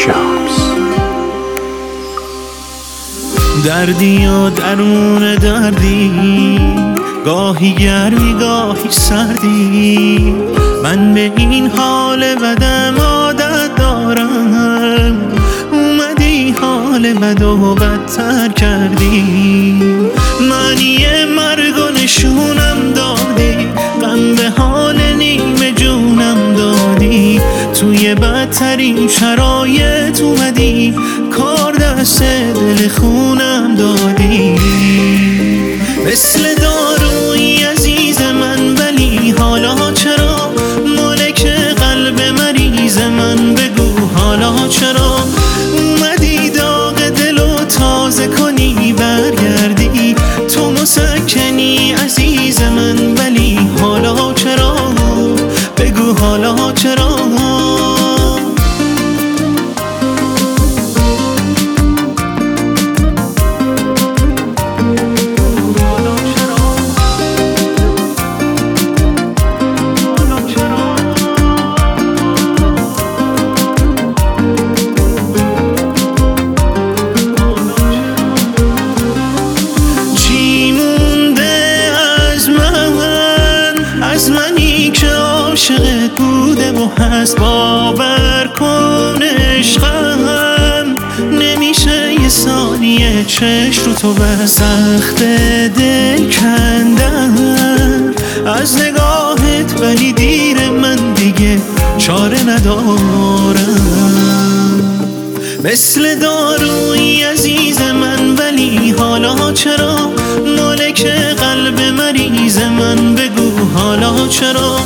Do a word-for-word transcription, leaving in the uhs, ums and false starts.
شامس. دردی یا درون دردی، گاهی گرمی گاهی سردی، من به این حال بدم عادت دارم. اومدی حال بد و بدتر کردی، معنی مرگ و نشونم دادی، غم به حال نیمه جونم دادی. توی بدترین شرایط اومدی، کار دست دل خونم دادی. مثل دارویی عزیز من، ولی حالا چرا مالک قلب مریض من؟ بگو حالا چرا اومدی داغ دلو تازه کنی، برگردی تو مسکنی عزیز من، ولی حالا چرا؟ بگو حالا چرا؟ از منی که عاشقت بوده و هست، باور کن عشقم نمیشه یه ثانیه چشم رو تو بس. سخت دل کندن از نگاهت، ولی دیر من دیگه چاره ندارم. مثل دارویی عزیز من، ولی حالا چرا مالک قلب مریض من؟ بگو حالا چرا؟